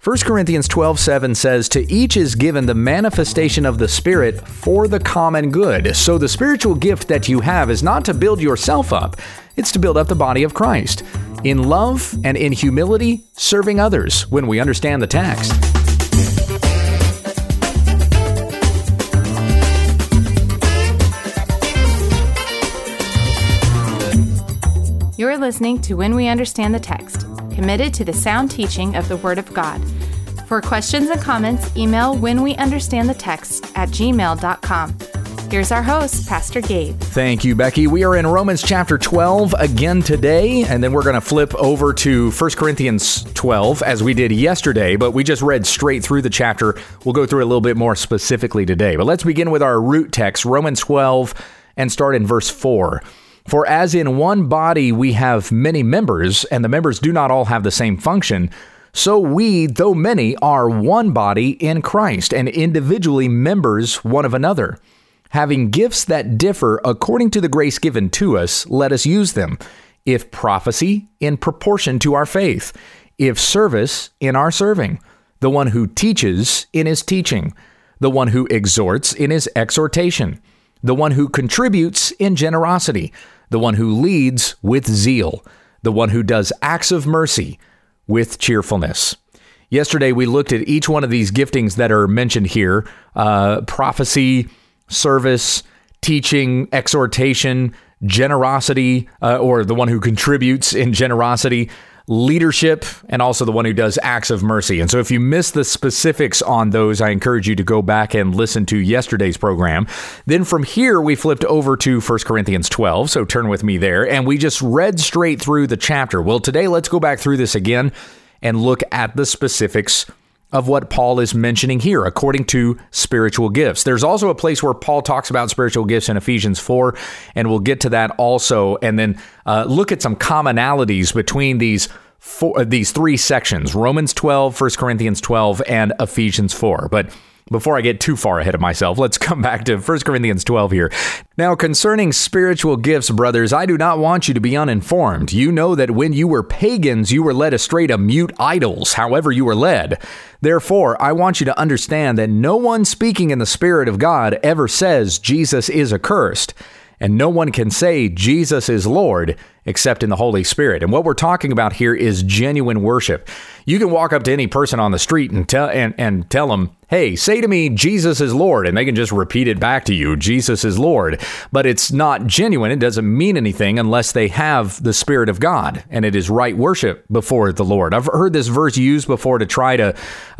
1 Corinthians 12:7 says, "To each is given the manifestation of the Spirit for the common good." So the spiritual gift that you have is not to build yourself up, it's to build up the body of Christ in love and in humility, serving others when we understand the text. You're listening to When We Understand the Text, committed to the sound teaching of the Word of God. For questions and comments, email whenweunderstandthetext@gmail.com. Here's our host, Pastor Gabe. Thank you, Becky. We are in Romans chapter 12 again today, and then we're going to flip over to 1 Corinthians 12 as we did yesterday, but we just read straight through the chapter. We'll go through it a little bit more specifically today. But let's begin with our root text, Romans 12, and start in verse 4. "For as in one body we have many members, and the members do not all have the same function, so we, though many, are one body in Christ, and individually members one of another. Having gifts that differ according to the grace given to us, let us use them. If prophecy, in proportion to our faith. If service, in our serving. The one who teaches, in his teaching. The one who exhorts, in his exhortation. The one who contributes, in generosity. The one who leads, with zeal. The one who does acts of mercy, with cheerfulness." Yesterday, we looked at each one of these giftings that are mentioned here: prophecy, service, teaching, exhortation, generosity, or the one who contributes in generosity, leadership, and also the one who does acts of mercy. And so if you missed the specifics on those, I encourage you to go back and listen to yesterday's program. Then from here, we flipped over to 1 Corinthians 12, so turn with me there, and we just read straight through the chapter. Well, today, let's go back through this again and look at the specifics of what Paul is mentioning here, according to spiritual gifts. There's also a place where Paul talks about spiritual gifts in Ephesians 4, and we'll get to that also, and then look at some commonalities between these three sections: Romans 12, 1 Corinthians 12, and Ephesians 4. But before I get too far ahead of myself, let's come back to 1 Corinthians 12 here. "Now, concerning spiritual gifts, brothers, I do not want you to be uninformed. You know that when you were pagans, you were led astray to mute idols, however you were led. Therefore, I want you to understand that no one speaking in the Spirit of God ever says Jesus is accursed, and no one can say Jesus is Lord except in the Holy Spirit." And what we're talking about here is genuine worship. You can walk up to any person on the street and tell them, "Hey, say to me, Jesus is Lord," and they can just repeat it back to you, "Jesus is Lord." But it's not genuine. It doesn't mean anything unless they have the Spirit of God, and it is right worship before the Lord. I've heard this verse used before to try to,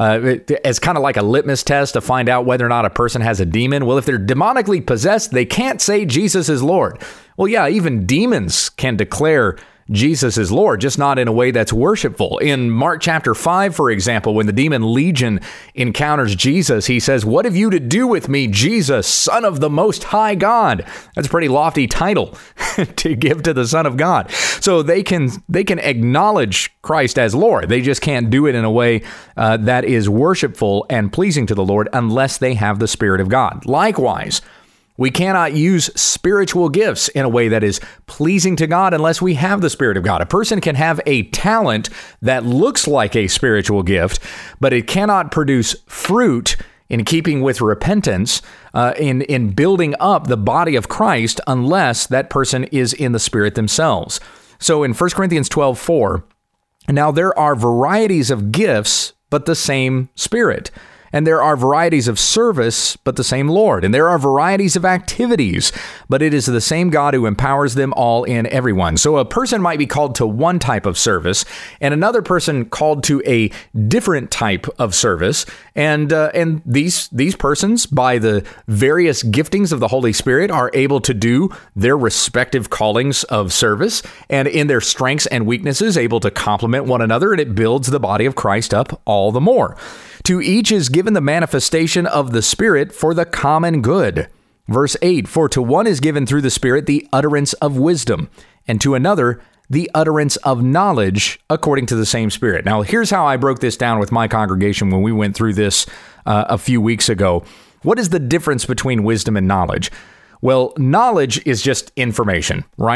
as kind of like a litmus test to find out whether or not a person has a demon. Well, if they're demonically possessed, they can't say Jesus is Lord. Well, yeah, even demons can declare Jesus is Lord, just not in a way that's worshipful. In Mark chapter 5, for example, when the demon Legion encounters Jesus, he says, "What have you to do with me, Jesus, Son of the Most High God?" That's a pretty lofty title to give to the Son of God. So they can acknowledge Christ as Lord. They just can't do it in a way that is worshipful and pleasing to the Lord unless they have the Spirit of God. Likewise, we cannot use spiritual gifts in a way that is pleasing to God unless we have the Spirit of God. A person can have a talent that looks like a spiritual gift, but it cannot produce fruit in keeping with repentance, in building up the body of Christ, unless that person is in the Spirit themselves. So in 1 Corinthians 12:4, "Now there are varieties of gifts, but the same Spirit. And there are varieties of service, but the same Lord. And there are varieties of activities, but it is the same God who empowers them all in everyone." So a person might be called to one type of service, and another person called to a different type of service. And these persons, by the various giftings of the Holy Spirit, are able to do their respective callings of service, and in their strengths and weaknesses, able to complement one another, and it builds the body of Christ up all the more. "To each is given the manifestation of the Spirit for the common good." Verse 8, "For to one is given through the Spirit the utterance of wisdom, and to another the utterance of knowledge according to the same Spirit." Now, here's how I broke this down with my congregation when we went through this a few weeks ago. What is the difference between wisdom and knowledge? Well, knowledge is just information, right?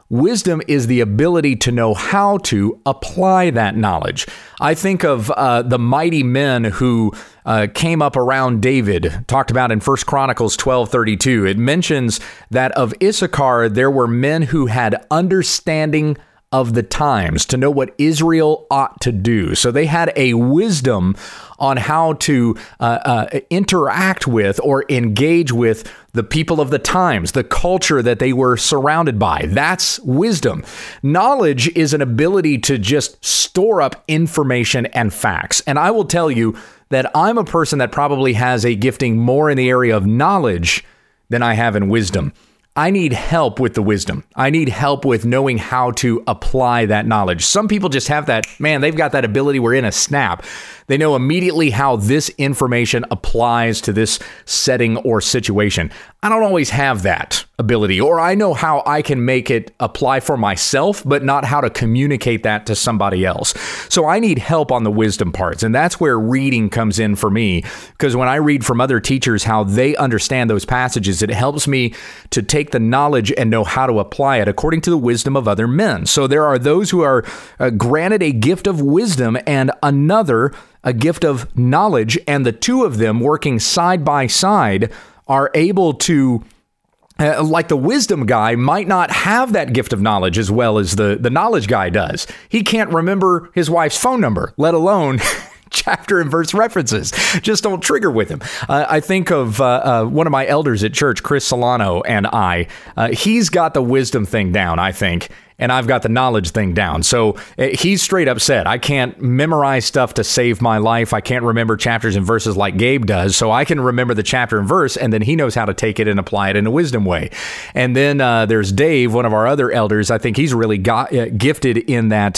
Wisdom is the ability to know how to apply that knowledge. I think of the mighty men who came up around David, talked about in 1 Chronicles 12:32. It mentions that of Issachar, there were men who had understanding of the times to know what Israel ought to do. So they had a wisdom on how to interact with or engage with the people of the times, the culture that they were surrounded by. That's wisdom. Knowledge is an ability to just store up information and facts. And I will tell you that I'm a person that probably has a gifting more in the area of knowledge than I have in wisdom. I need help with the wisdom. I need help with knowing how to apply that knowledge. Some people just have that, man, they've got that ability where in a snap, they know immediately how this information applies to this setting or situation. I don't always have that ability, or I know how I can make it apply for myself, but not how to communicate that to somebody else. So I need help on the wisdom parts. And that's where reading comes in for me, because when I read from other teachers how they understand those passages, it helps me to take the knowledge and know how to apply it according to the wisdom of other men. So there are those who are granted a gift of wisdom and another a gift of knowledge, and the two of them working side by side are able to, like the wisdom guy might not have that gift of knowledge as well as the knowledge guy does. He can't remember his wife's phone number, let alone chapter and verse references. Just don't trigger with him. I think of one of my elders at church, Chris Solano, and he's got the wisdom thing down, I think, and I've got the knowledge thing down. So he's straight up said, I can't memorize stuff to save my life. I can't remember chapters and verses like Gabe does. So I can remember the chapter and verse, and then he knows how to take it and apply it in a wisdom way. And then there's Dave, one of our other elders. I think he's really gifted in that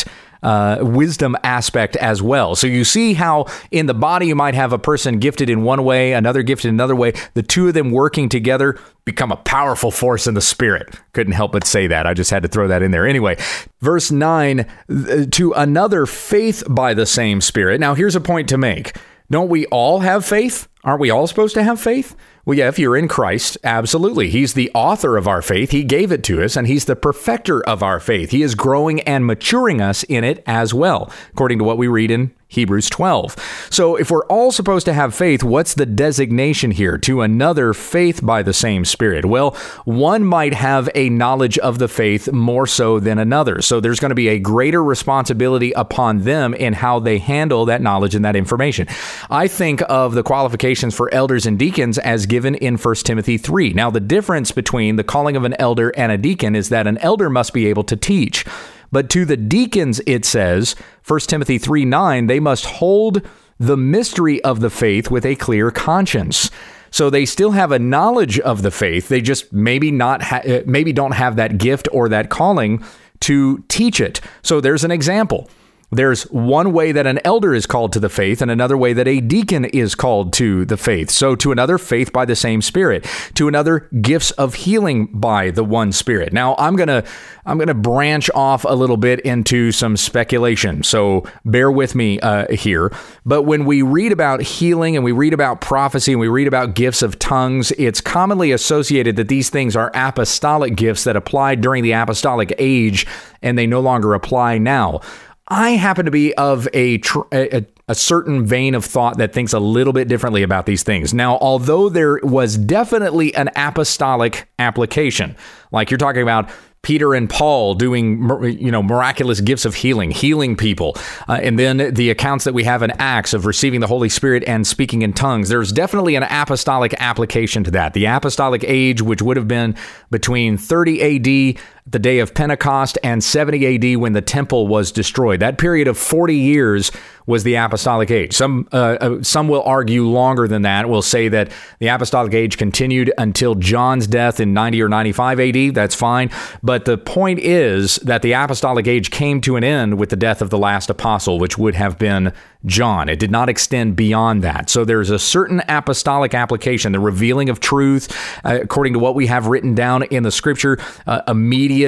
wisdom aspect as well. So you see how in the body you might have a person gifted in one way, another gifted in another way. The two of them working together become a powerful force in the spirit. Couldn't help but say that. I just had to throw that in there. Anyway, verse 9, to another faith by the same Spirit. Now here's a point to make. Don't we all have faith? Aren't we all supposed to have faith? Well, yeah, if you're in Christ, absolutely. He's the author of our faith. He gave it to us, and he's the perfecter of our faith. He is growing and maturing us in it as well, according to what we read in Hebrews 12. So if we're all supposed to have faith, what's the designation here? To another faith by the same Spirit. Well, one might have a knowledge of the faith more so than another. So there's going to be a greater responsibility upon them in how they handle that knowledge and that information. I think of the qualifications for elders and deacons as given in 1 Timothy 3. Now, the difference between the calling of an elder and a deacon is that an elder must be able to teach. But to the deacons, it says, 1 Timothy 3:9, they must hold the mystery of the faith with a clear conscience. So they still have a knowledge of the faith. They just maybe don't have that gift or that calling to teach it. So there's an example. There's one way that an elder is called to the faith and another way that a deacon is called to the faith. So to another, faith by the same Spirit. To another, gifts of healing by the one Spirit. Now, I'm going to branch off a little bit into some speculation. So bear with me here. But when we read about healing and we read about prophecy and we read about gifts of tongues, it's commonly associated that these things are apostolic gifts that applied during the apostolic age and they no longer apply now. I happen to be of a certain vein of thought that thinks a little bit differently about these things. Now, although there was definitely an apostolic application, like you're talking about Peter and Paul doing, miraculous gifts of healing people. And then the accounts that we have in Acts of receiving the Holy Spirit and speaking in tongues. There's definitely an apostolic application to that. The apostolic age, which would have been between 30 AD, the day of Pentecost, and 70 AD when the temple was destroyed. That period of 40 years was the apostolic age. Some will argue longer than that. Will say that the apostolic age continued until John's death in 90 or 95 AD. That's fine. But the point is that the apostolic age came to an end with the death of the last apostle, which would have been John. It did not extend beyond that. So there's a certain apostolic application, the revealing of truth, according to what we have written down in the scripture, immediate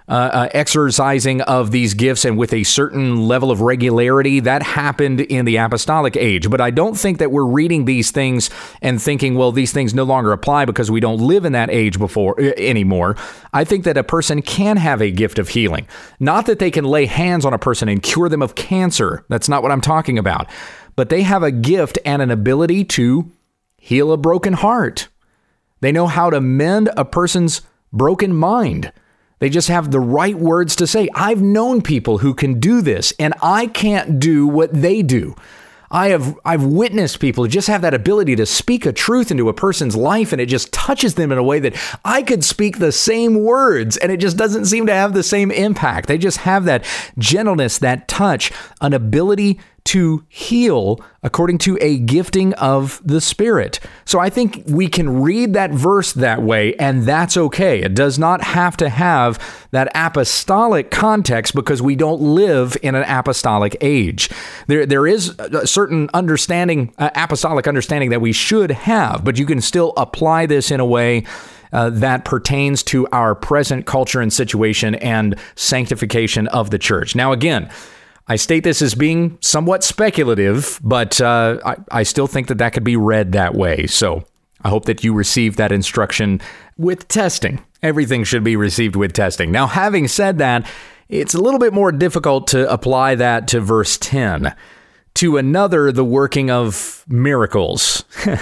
exercising of these gifts and with a certain level of regularity. That happened in the apostolic age. But I don't think that we're reading these things and thinking, well, these things no longer apply because we don't live in that age anymore. I think that a person can have a gift of healing. Not that they can lay hands on a person and cure them of cancer. That's not what I'm talking about. But they have a gift and an ability to heal a broken heart. They know how to mend a person's broken mind. They just have the right words to say. I've known people who can do this, and I can't do what they do. I've witnessed people who just have that ability to speak a truth into a person's life, and it just touches them in a way that I could speak the same words, and it just doesn't seem to have the same impact. They just have that gentleness, that touch, an ability to heal according to a gifting of the Spirit. So I think we can read that verse that way, and that's okay. It does not have to have that apostolic context because we don't live in an apostolic age. There is a certain understanding, apostolic understanding that we should have, but you can still apply this in a way that pertains to our present culture and situation and sanctification of the church. Now, again, I state this as being somewhat speculative, but I still think that could be read that way. So I hope that you receive that instruction with testing. Everything should be received with testing. Now, having said that, it's a little bit more difficult to apply that to verse 10. To another, the working of miracles.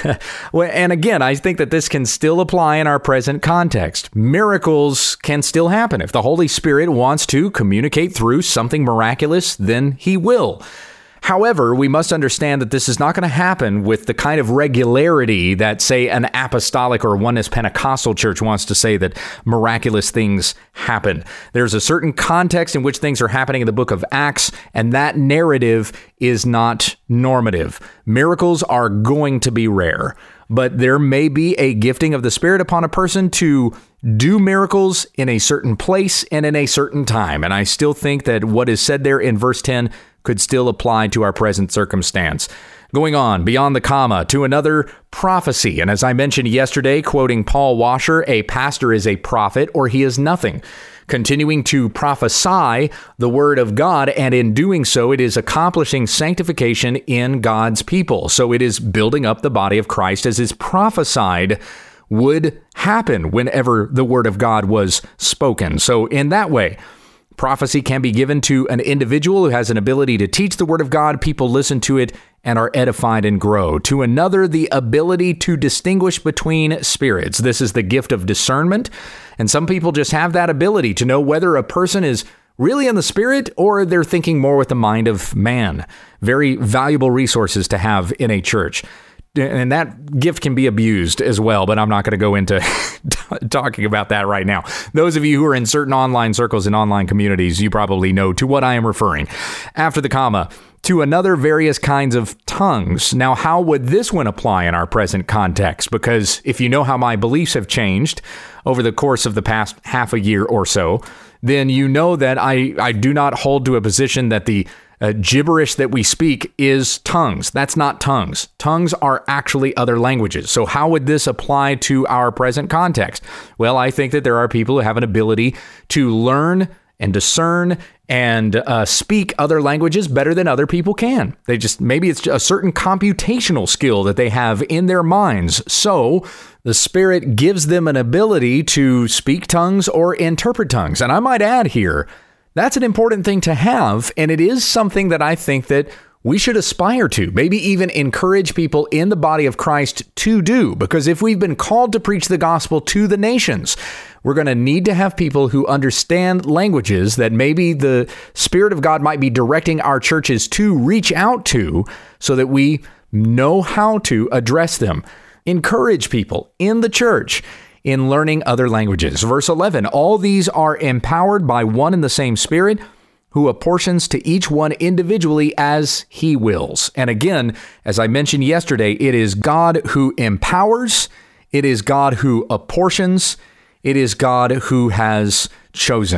And again, I think that this can still apply in our present context. Miracles can still happen. If the Holy Spirit wants to communicate through something miraculous, then he will. However, we must understand that this is not going to happen with the kind of regularity that, say, an apostolic or oneness Pentecostal church wants to say that miraculous things happen. There's a certain context in which things are happening in the book of Acts, and that narrative is not normative. Miracles are going to be rare, but there may be a gifting of the Spirit upon a person to do miracles in a certain place and in a certain time. And I still think that what is said there in verse 10 could still apply to our present circumstance. Going on, beyond the comma, to another, prophecy. And as I mentioned yesterday, quoting Paul Washer, a pastor is a prophet or he is nothing. Continuing to prophesy the word of God, and in doing so, it is accomplishing sanctification in God's people. So it is building up the body of Christ as is prophesied would happen whenever the word of God was spoken. So in that way, prophecy can be given to an individual who has an ability to teach the word of God. People listen to it and are edified and grow. To another, the ability to distinguish between spirits. This is the gift of discernment. And some people just have that ability to know whether a person is really in the Spirit or they're thinking more with the mind of man. Very valuable resources to have in a church. And that gift can be abused as well, but I'm not going to go into talking about that right now. Those of you who are in certain online circles and online communities, you probably know to what I am referring. After the comma, to another, various kinds of tongues. Now, how would this one apply in our present context? Because if you know how my beliefs have changed over the course of the past half a year or so, then you know that I do not hold to a position that the gibberish that we speak is tongues. That's not tongues. Tongues are actually other languages. So how would this apply to our present context? Well, I think that there are people who have an ability to learn and discern and speak other languages better than other people can. They just, maybe it's a certain computational skill that they have in their minds. So the Spirit gives them an ability to speak tongues or interpret tongues. And I might add here, that's an important thing to have, and it is something that I think that we should aspire to, maybe even encourage people in the body of Christ to do, because if we've been called to preach the gospel to the nations, we're going to need to have people who understand languages that maybe the Spirit of God might be directing our churches to reach out to so that we know how to address them. Encourage people in the church in learning other languages. Verse 11, all these are empowered by one and the same Spirit, who apportions to each one individually as he wills. And again, as I mentioned yesterday, it is God who empowers, it is God who apportions, it is God who has chosen.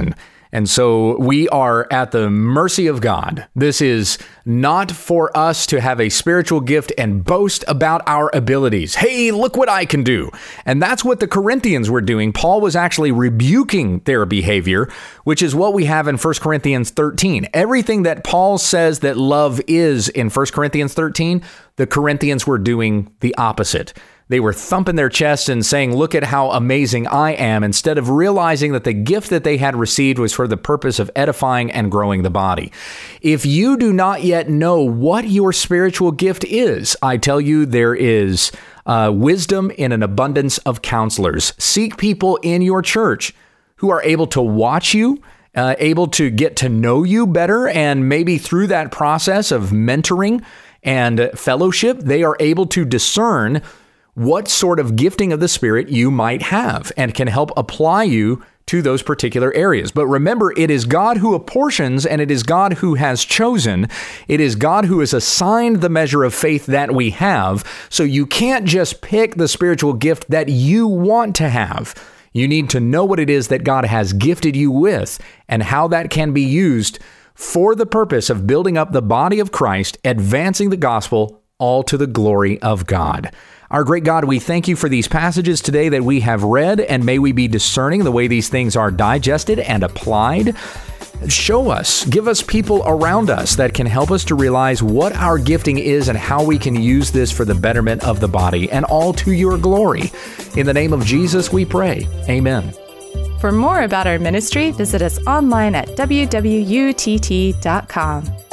And so we are at the mercy of God. This is not for us to have a spiritual gift and boast about our abilities. Hey, look what I can do. And that's what the Corinthians were doing. Paul was actually rebuking their behavior, which is what we have in 1 Corinthians 13. Everything that Paul says that love is in 1 Corinthians 13, the Corinthians were doing the opposite. They were thumping their chests and saying, look at how amazing I am, instead of realizing that the gift that they had received was for the purpose of edifying and growing the body. If you do not yet know what your spiritual gift is, I tell you, there is wisdom in an abundance of counselors. Seek people in your church who are able to watch you, able to get to know you better, and maybe through that process of mentoring and fellowship, they are able to discern what sort of gifting of the Spirit you might have and can help apply you to those particular areas. But remember, it is God who apportions, and it is God who has chosen. It is God who has assigned the measure of faith that we have. So you can't just pick the spiritual gift that you want to have. You need to know what it is that God has gifted you with and how that can be used for the purpose of building up the body of Christ, advancing the gospel, all to the glory of God. Our great God, we thank you for these passages today that we have read, and may we be discerning the way these things are digested and applied. Show us, give us people around us that can help us to realize what our gifting is and how we can use this for the betterment of the body, and all to your glory. In the name of Jesus, we pray. Amen. For more about our ministry, visit us online at www.utt.com.